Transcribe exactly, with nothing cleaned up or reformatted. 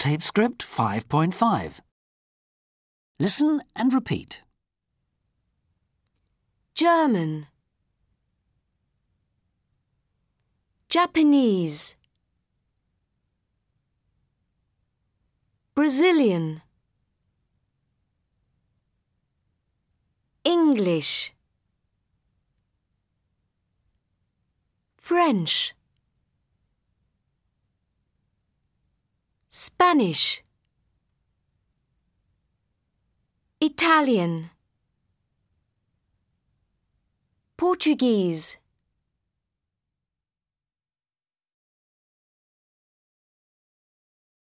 Tape Script five point five. Listen and repeat. German, Japanese, Brazilian, English, French, Spanish, Italian, Portuguese,